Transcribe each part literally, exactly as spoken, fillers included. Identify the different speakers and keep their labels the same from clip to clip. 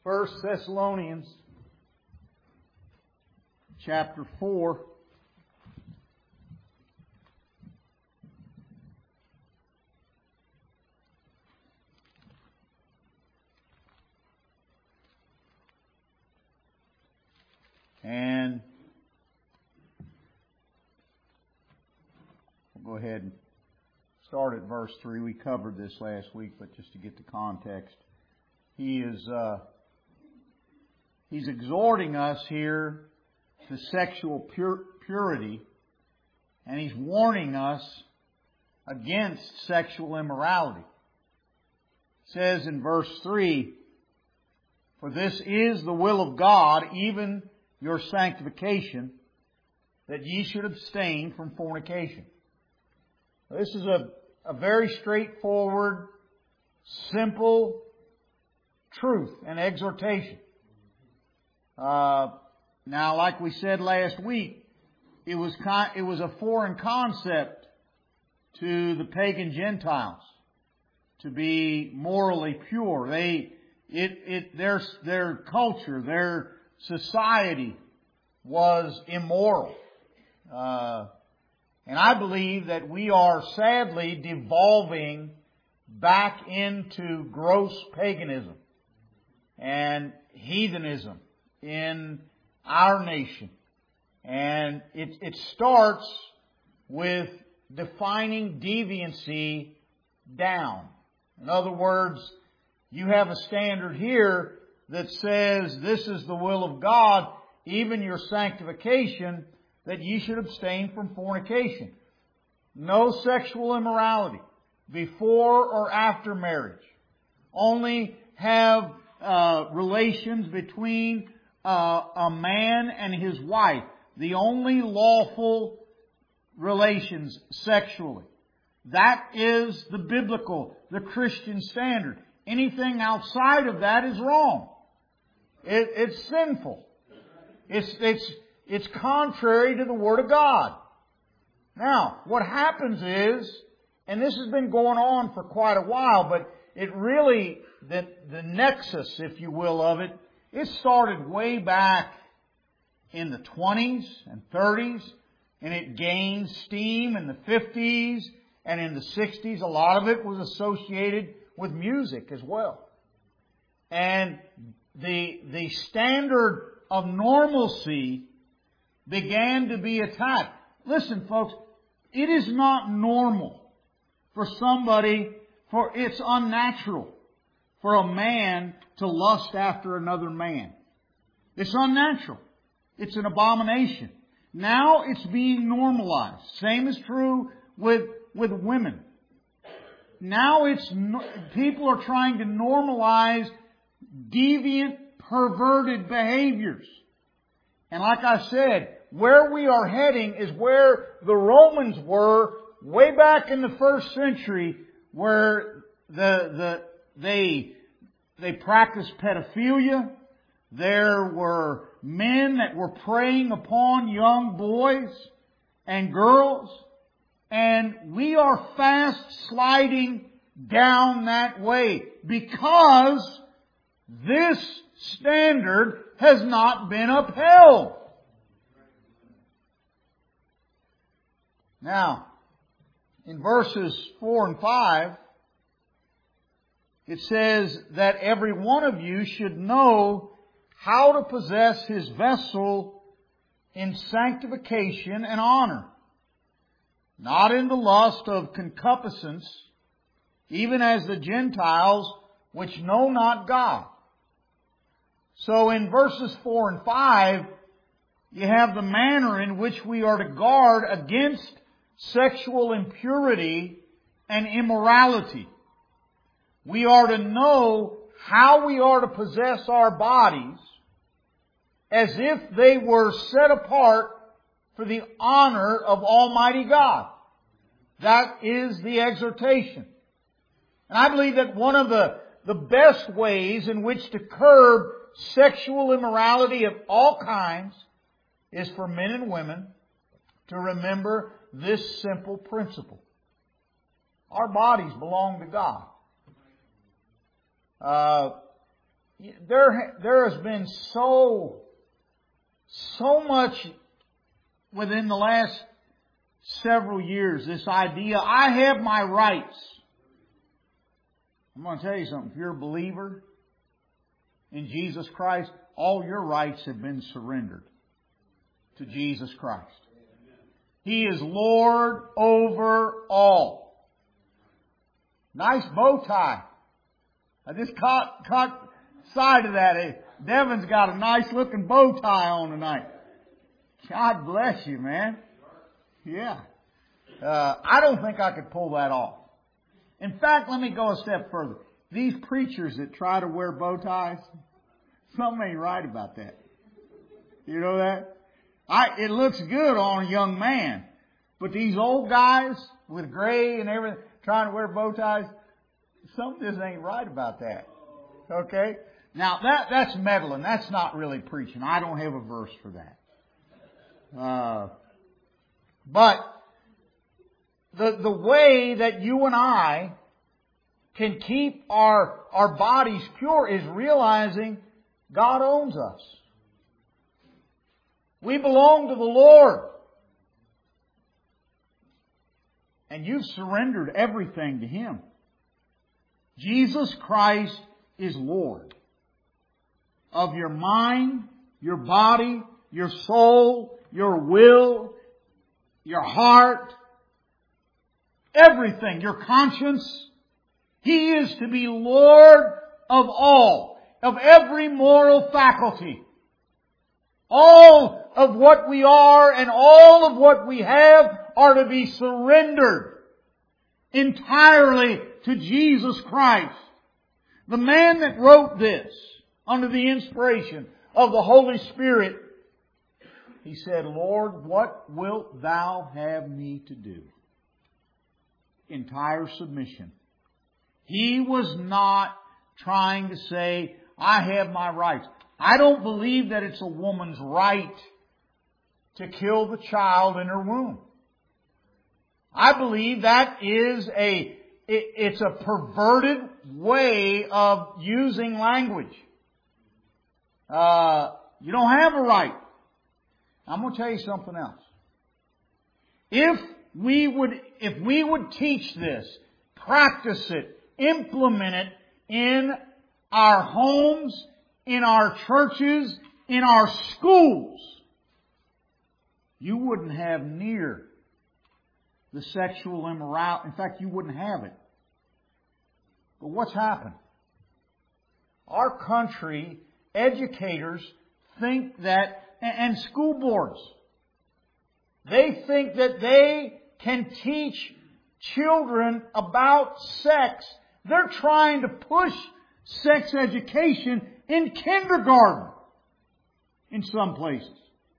Speaker 1: First Thessalonians chapter four. And we'll go ahead and start at verse three. We covered this last week, but just to get the context. He is uh, he's exhorting us here to sexual pur- purity, and he's warning us against sexual immorality. It says in verse three, "For this is the will of God, even your sanctification, that ye should abstain from fornication." This is a, a very straightforward, simple truth and exhortation. Uh, now, like we said last week, it was con- it was a foreign concept to the pagan Gentiles to be morally pure. They it it their their culture, their society was immoral. Uh, and I believe that we are sadly devolving back into gross paganism and heathenism in our nation. And it, it starts with defining deviancy down. In other words, you have a standard here that says this is the will of God, even your sanctification, that ye should abstain from fornication. No sexual immorality before or after marriage. Only have uh, relations between uh, a man and his wife. The only lawful relations sexually. That is the biblical, the Christian standard. Anything outside of that is wrong. It, it's sinful. It's, it's, it's contrary to the Word of God. Now, what happens is, and this has been going on for quite a while, but it really, the, the nexus, if you will, of it, it started way back in the twenties and thirties, and it gained steam in the fifties and in the sixties. A lot of it was associated with music as well. And the, the standard of normalcy began to be attacked. Listen, folks, it is not normal for somebody, for it's unnatural for a man to lust after another man. It's unnatural. It's an abomination. Now it's being normalized. Same is true with, with women. Now it's, people are trying to normalize deviant, perverted behaviors. And like I said, where we are heading is where the Romans were way back in the first century, where the, the, they, they practiced pedophilia. There were men that were preying upon young boys and girls. And we are fast sliding down that way because this standard has not been upheld. Now, in verses four and five, it says that every one of you should know how to possess his vessel in sanctification and honor, not in the lust of concupiscence, even as the Gentiles which know not God. So in verses four and five, you have the manner in which we are to guard against sexual impurity and immorality. We are to know how we are to possess our bodies as if they were set apart for the honor of Almighty God. That is the exhortation. And I believe that one of the, the best ways in which to curb sexual immorality of all kinds is for men and women to remember this simple principle. Our bodies belong to God. Uh, there, there has been so, so much within the last several years, this idea, I have my rights. I'm going to tell you something. If you're a believer in Jesus Christ, all your rights have been surrendered to Jesus Christ. He is Lord over all. Nice bow tie. I just caught, caught sight of that. Devin's got a nice looking bow tie on tonight. God bless you, man. Yeah. Uh, I don't think I could pull that off. In fact, let me go a step further. These preachers that try to wear bow ties, something ain't right about that. You know that? I, it looks good on a young man. But these old guys with gray and everything trying to wear bow ties, something just ain't right about that. Okay? Now, that that's meddling. That's not really preaching. I don't have a verse for that. Uh, but the the way that you and I can keep our our bodies pure is realizing God owns us. We belong to the Lord. And you've surrendered everything to Him. Jesus Christ is Lord of your mind, your body, your soul, your will, your heart, everything, your conscience. He is to be Lord of all, of every moral faculty. All of what we are and all of what we have are to be surrendered entirely to Jesus Christ. The man that wrote this under the inspiration of the Holy Spirit, he said, Lord, what wilt Thou have me to do? Entire submission. He was not trying to say, I have my rights. I don't believe that it's a woman's right to kill the child in her womb. I believe that is a, it, it's a perverted way of using language. Uh, you don't have a right. I'm going to tell you something else. If we would, if we would teach this, practice it, implement it in our homes, in our churches, in our schools, you wouldn't have near the sexual immorality. In fact, you wouldn't have it. But what's happened? Our country, educators think that, and school boards, they think that they can teach children about sex. They're trying to push sex education in kindergarten in some places.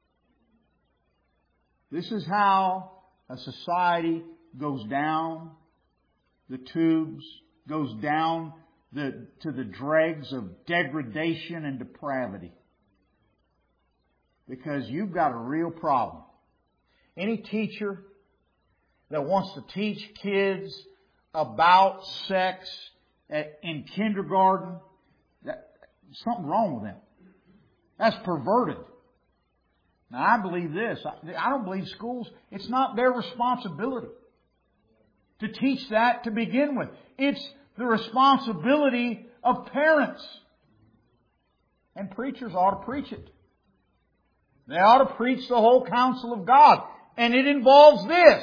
Speaker 1: This is how a society goes down the tubes, goes down the, to the dregs of degradation and depravity. Because you've got a real problem. Any teacher that wants to teach kids about sex at, in kindergarten, that, something wrong with them. That's perverted. Now, I believe this. I, I don't believe schools, it's not their responsibility to teach that to begin with. It's the responsibility of parents. And preachers ought to preach it. They ought to preach the whole counsel of God. And it involves this.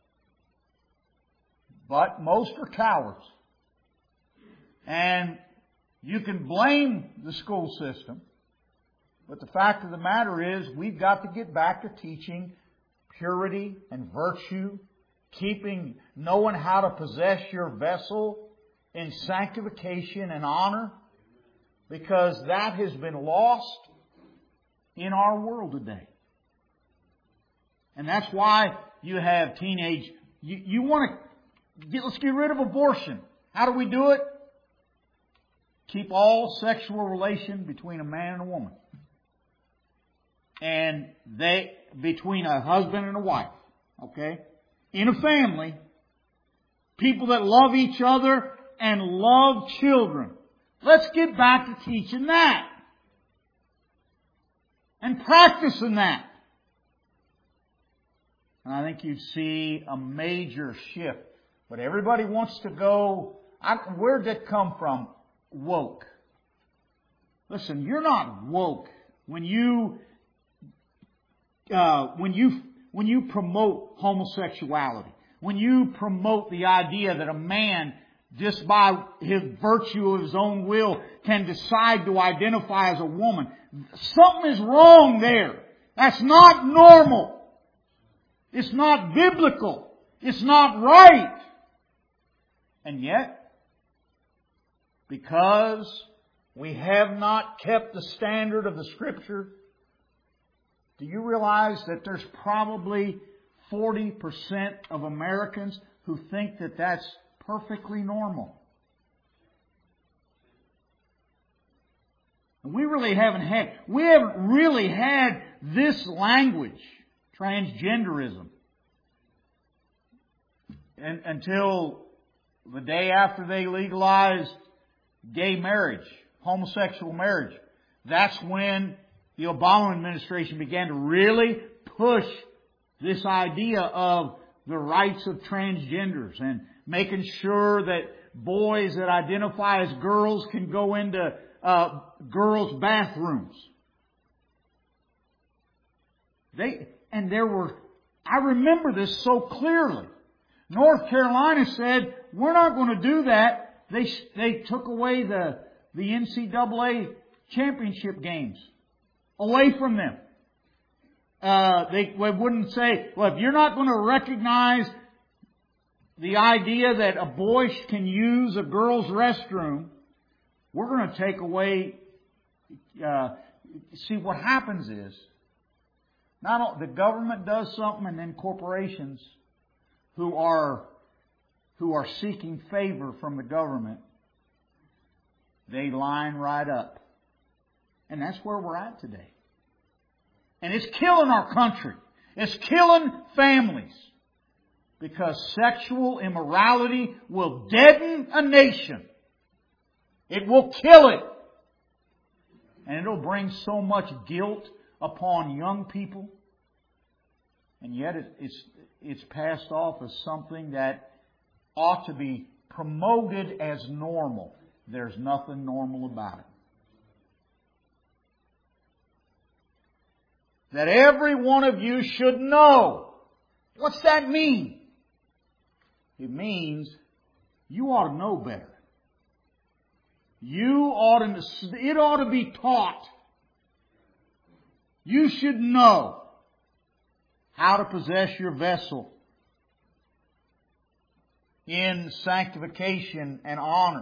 Speaker 1: But most are cowards. And you can blame the school system. But the fact of the matter is, we've got to get back to teaching purity and virtue, keeping, knowing how to possess your vessel in sanctification and honor, because that has been lost in our world today. And that's why you have teenage, you, you want to, get, let's get rid of abortion. How do we do it? Keep all sexual relation between a man and a woman. And they, between a husband and a wife. Okay? In a family, people that love each other and love children Let's get back to teaching that. And practicing that. And I think you'd see a major shift. But everybody wants to go, I, where'd that come from? Woke. Listen, you're not woke when you, uh, when you, when you promote homosexuality. When you promote the idea that a man, just by his virtue of his own will, can decide to identify as a woman. Something is wrong there. That's not normal. It's not biblical. It's not right. And yet, because we have not kept the standard of the Scripture, do you realize that there's probably forty percent of Americans who think that that's perfectly normal? And we really haven't had, we haven't really had this language, transgenderism, and, until the day after they legalized gay marriage, homosexual marriage. That's when the Obama administration began to really push this idea of the rights of transgenders and making sure that boys that identify as girls can go into uh, girls' bathrooms. They and there were, I remember this so clearly. North Carolina said, we're not going to do that. They they took away the the N C double A championship games away from them. Uh, they, they wouldn't say, well, if you're not going to recognize the idea that a boy can use a girl's restroom, we're going to take away. Uh, see, what happens is, not all, the government does something, and then corporations who are who are seeking favor from the government, they line right up, and that's where we're at today. And it's killing our country. It's killing families. Because sexual immorality will deaden a nation. It will kill it. And it'll bring so much guilt upon young people. And yet it, it's, it's passed off as something that ought to be promoted as normal. There's nothing normal about it. That every one of you should know. What's that mean? It means you ought to know better. You ought to, it ought to be taught. You should know how to possess your vessel in sanctification and honor.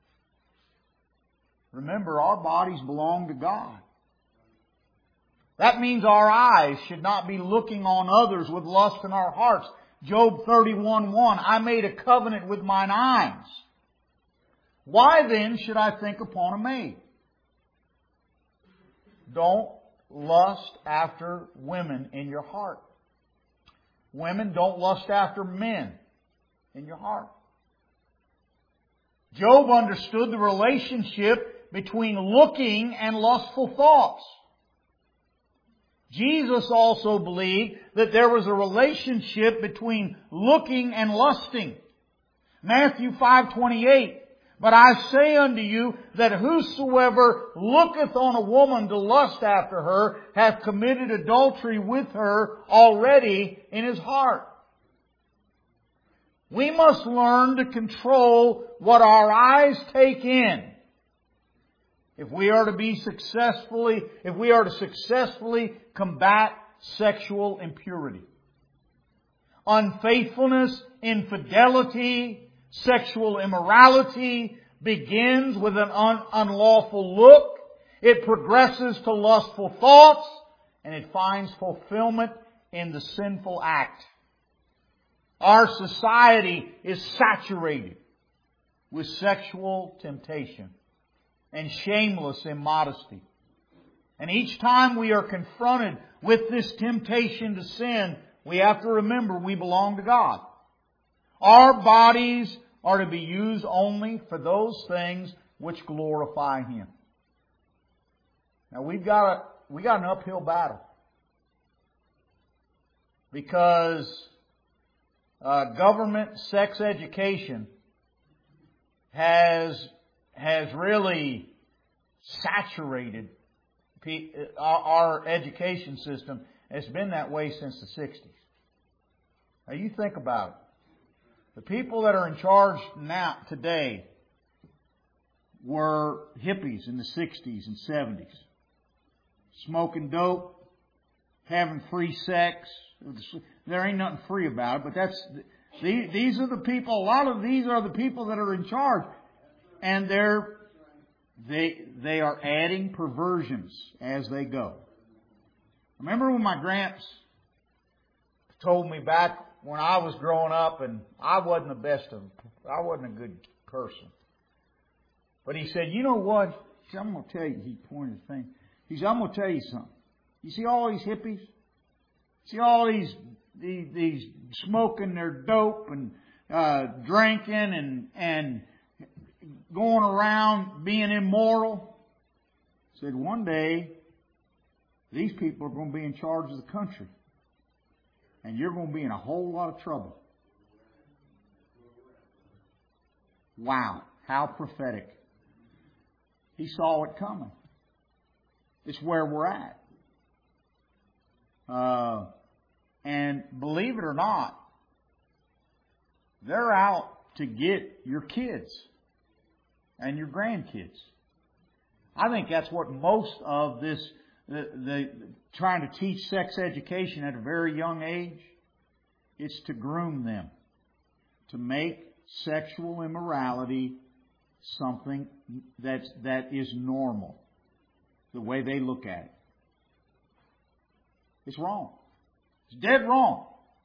Speaker 1: Remember, our bodies belong to God. That means our eyes should not be looking on others with lust in our hearts. Job thirty-one one, I made a covenant with mine eyes. Why then should I think upon a maid? Don't lust after women in your heart. Women, don't lust after men in your heart. Job understood the relationship between looking and lustful thoughts. Jesus also believed that there was a relationship between looking and lusting. Matthew five twenty-eight, but I say unto you that whosoever looketh on a woman to lust after her hath committed adultery with her already in his heart. We must learn to control what our eyes take in. If we are to be successfully, if we are to successfully combat sexual impurity. Unfaithfulness, infidelity, sexual immorality begins with an un- unlawful look. It progresses to lustful thoughts, and it finds fulfillment in the sinful act. Our society is saturated with sexual temptation and shameless immodesty. And each time we are confronted with this temptation to sin, we have to remember we belong to God. Our bodies are to be used only for those things which glorify Him. Now we've got a, we got an uphill battle. Because uh, government sex education has has really saturated our, our education system. It's been that way since the sixties. Now you think about it. The people that are in charge now today were hippies in the sixties and seventies, smoking dope, having free sex. There ain't nothing free about it, but that's these are the people. A lot of these are the people that are in charge, and they're they they are adding perversions as they go. Remember when my gramps told me back when I was growing up, and I wasn't the best of, I wasn't a good person, but he said, "You know what? He said, I'm going to tell you." He pointed his finger. He said, "I'm going to tell you something. You see all these hippies? See all these these, these smoking their dope and uh, drinking and and going around being immoral?" He said, "One day these people are going to be in charge of the country, and you're going to be in a whole lot of trouble." Wow, how prophetic! He saw it coming. It's where we're at. Uh, and believe it or not, they're out to get your kids and your grandkids. I think that's what most of this, the, the trying to teach sex education at a very young age, it's to groom them, to make sexual immorality something that's, that is normal, the way they look at it. It's wrong. It's dead wrong.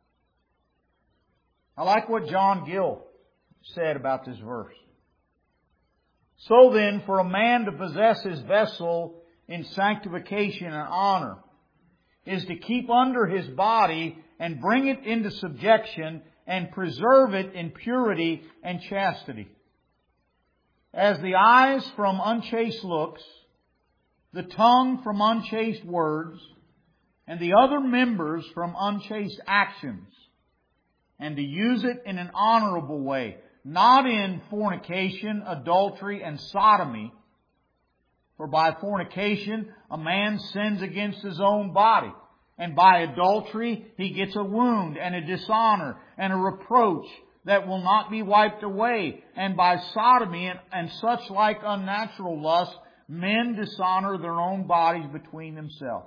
Speaker 1: I like what John Gill said about this verse. "So then, for a man to possess his vessel in sanctification and honor is to keep under his body and bring it into subjection and preserve it in purity and chastity. As the eyes from unchaste looks, the tongue from unchaste words, and the other members from unchaste actions, and to use it in an honorable way, not in fornication, adultery, and sodomy. For by fornication a man sins against his own body, and by adultery he gets a wound and a dishonor and a reproach that will not be wiped away. And by sodomy and, and such like unnatural lust, men dishonor their own bodies between themselves."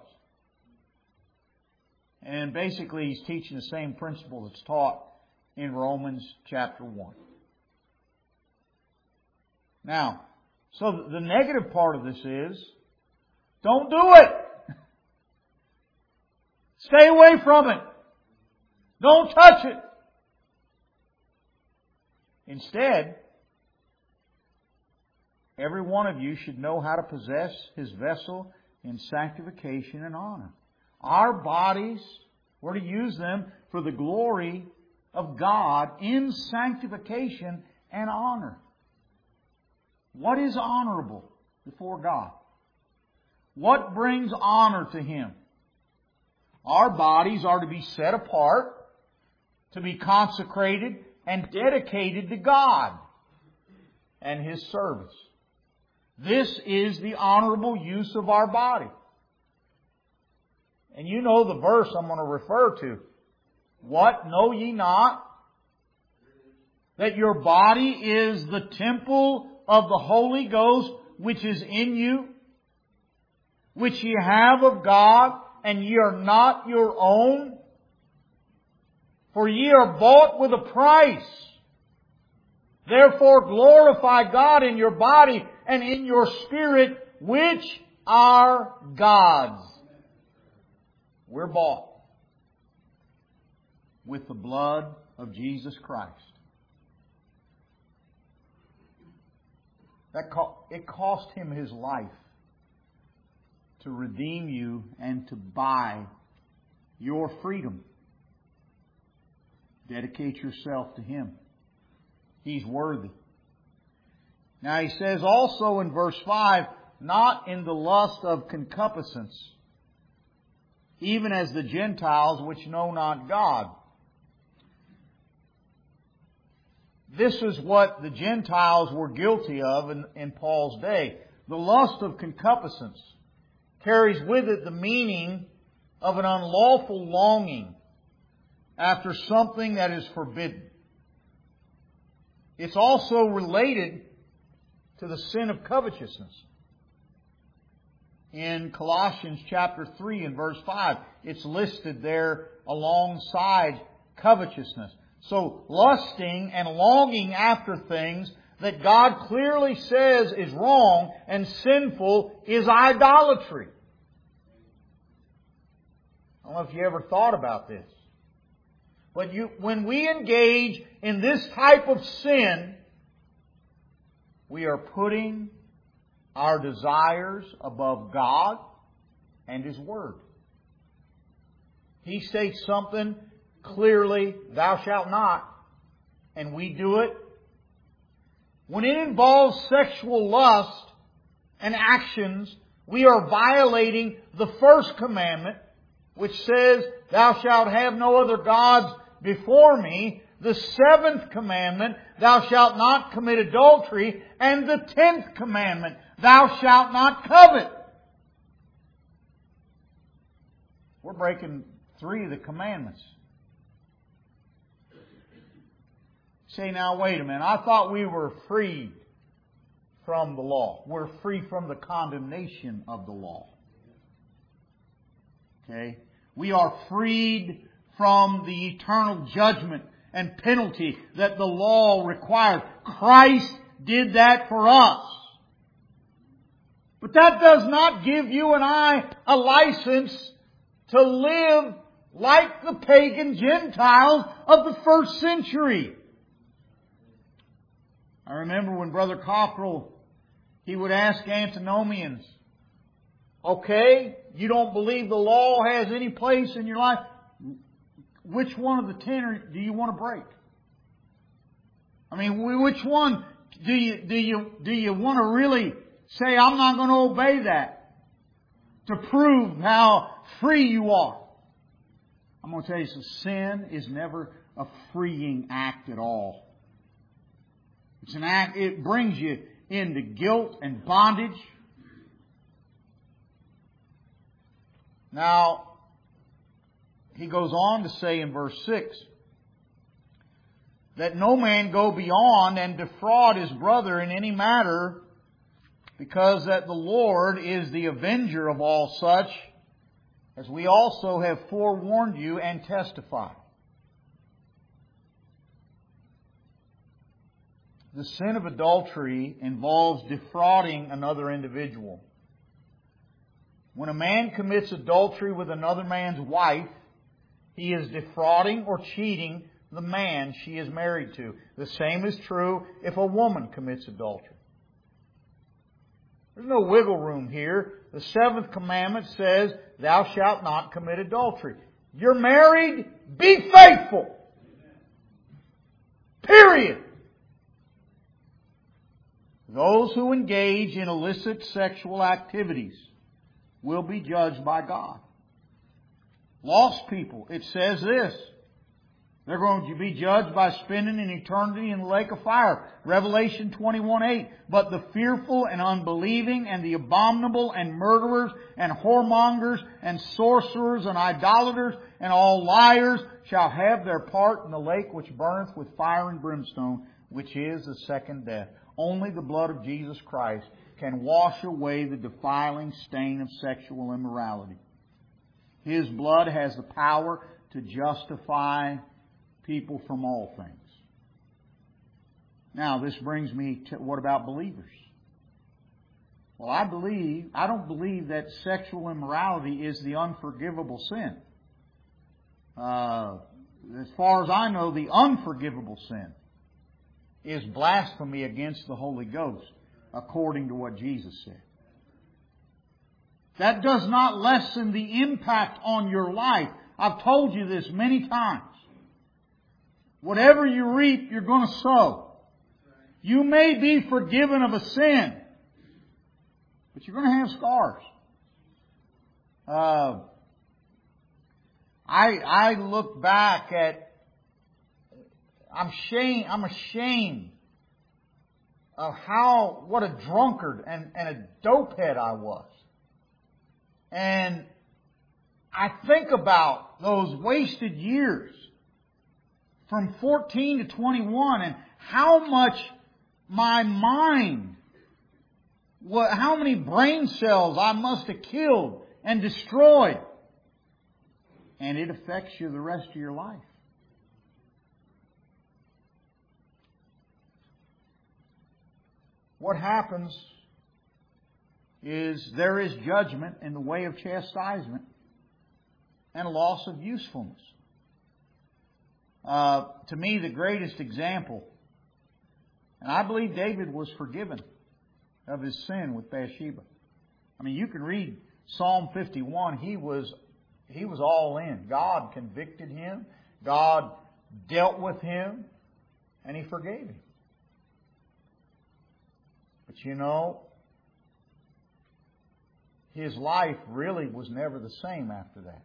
Speaker 1: And basically he's teaching the same principle that's taught in Romans chapter one. Now, so the negative part of this is, don't do it. Stay away from it. Don't touch it. Instead, every one of you should know how to possess his vessel in sanctification and honor. Our bodies, we're to use them for the glory of God in sanctification and honor. What is honorable before God? What brings honor to Him? Our bodies are to be set apart, to be consecrated and dedicated to God and His service. This is the honorable use of our body. And you know the verse I'm going to refer to. What, know ye not that your body is the temple of the Holy Ghost which is in you, which ye have of God, and ye are not your own? For ye are bought with a price. Therefore glorify God in your body and in your spirit, which are God's. We're bought with the blood of Jesus Christ. That co- it cost Him His life to redeem you and to buy your freedom. Dedicate yourself to Him. He's worthy. Now he says also in verse five, not in the lust of concupiscence, even as the Gentiles which know not God. This is what the Gentiles were guilty of in, in Paul's day. The lust of concupiscence carries with it the meaning of an unlawful longing after something that is forbidden. It's also related to the sin of covetousness. In Colossians chapter three and verse five, it's listed there alongside covetousness. So lusting and longing after things that God clearly says is wrong and sinful is idolatry. I don't know if you ever thought about this. But you, when we engage in this type of sin, we are putting our desires above God and His Word. He states something clearly, thou shalt not, and we do it. When it involves sexual lust and actions, we are violating the first commandment, which says, thou shalt have no other gods before me. The seventh commandment, thou shalt not commit adultery. And the tenth commandment, thou shalt not covet. We're breaking three of the commandments. Say, now wait a minute. I thought we were freed from the law. We're free from the condemnation of the law. Okay? We are freed from the eternal judgment and penalty that the law requires. Christ did that for us. But that does not give you and I a license to live like the pagan Gentiles of the first century. I remember when Brother Cockrell, he would ask antinomians, okay, you don't believe the law has any place in your life? Which one of the ten do you want to break? I mean, which one do you, do you, do you want to really say, I'm not going to obey that to prove how free you are? I'm going to tell you, so sin is never a freeing act at all. It's an act, it brings you into guilt and bondage. Now, he goes on to say in verse six, that no man go beyond and defraud his brother in any matter, because that the Lord is the avenger of all such, as we also have forewarned you and testify. The sin of adultery involves defrauding another individual. When a man commits adultery with another man's wife, he is defrauding or cheating the man she is married to. The same is true if a woman commits adultery. There's no wiggle room here. The seventh commandment says, thou shalt not commit adultery. You're married, be faithful. Period. Those who engage in illicit sexual activities will be judged by God. Lost people, it says this, they're going to be judged by spending an eternity in the lake of fire. Revelation twenty-one eight. But the fearful and unbelieving and the abominable and murderers and whoremongers and sorcerers and idolaters and all liars shall have their part in the lake which burneth with fire and brimstone, which is the second death. Only the blood of Jesus Christ can wash away the defiling stain of sexual immorality. His blood has the power to justify people from all things. Now, this brings me to, what about believers? Well, I believe, I don't believe that sexual immorality is the unforgivable sin. Uh, as far as I know, the unforgivable sin is blasphemy against the Holy Ghost, according to what Jesus said. That does not lessen the impact on your life. I've told you this many times. Whatever you reap, you're going to sow. You may be forgiven of a sin, but you're going to have scars. Uh, I I look back at I'm shame I'm ashamed of how what a drunkard and, and a dopehead I was. And I think about those wasted years from fourteen to twenty-one and how much my mind, what, how many brain cells I must have killed and destroyed. And it affects you the rest of your life. What happens is there is judgment in the way of chastisement and a loss of usefulness. Uh, to me, the greatest example, and I believe David was forgiven of his sin with Bathsheba. I mean, you can read Psalm fifty-one. He was he was all in. God convicted him. God dealt with him, and He forgave him. But you know, his life really was never the same after that.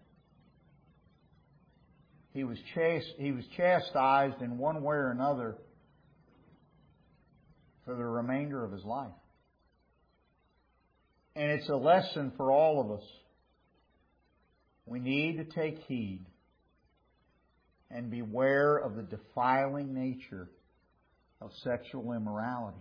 Speaker 1: He was chast- he was chastised in one way or another for the remainder of his life. And it's a lesson for all of us. We need to take heed and beware of the defiling nature of sexual immorality.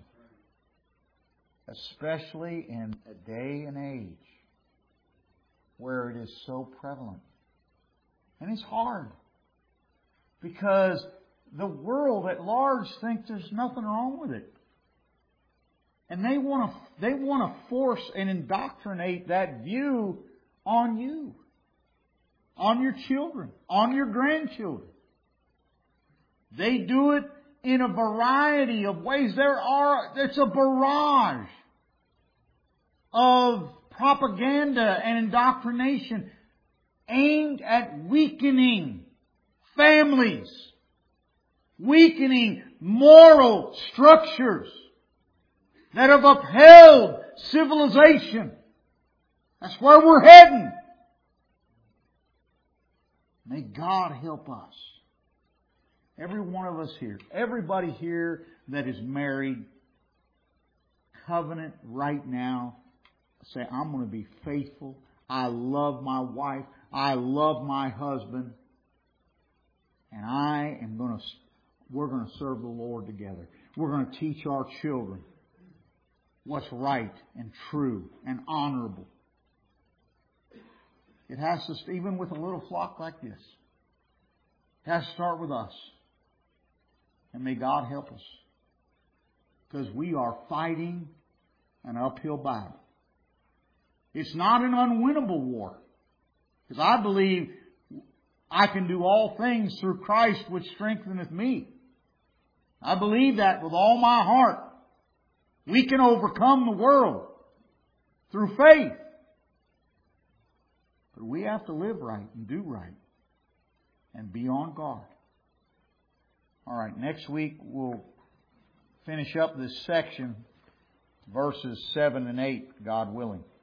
Speaker 1: Especially in a day and age where it is so prevalent. And it's hard. Because the world at large thinks there's nothing wrong with it. And they want to they want to force and indoctrinate that view on you, on your children, on your grandchildren. They do it in a variety of ways. There are it's a barrage of propaganda and indoctrination aimed at weakening families, weakening moral structures that have upheld civilization. That's where we're heading. May God help us. Every one of us here, everybody here that is married, covenant right now, say, I'm going to be faithful. I love my wife. I love my husband. And I am going to, we're going to serve the Lord together. We're going to teach our children what's right and true and honorable. It has to, even with a little flock like this, it has to start with us. And may God help us. Because we are fighting an uphill battle. It's not an unwinnable war. Because I believe I can do all things through Christ which strengtheneth me. I believe that with all my heart. We can overcome the world through faith. But we have to live right and do right and be on guard. All right, next week we'll finish up this section, verses seven and eight, God willing.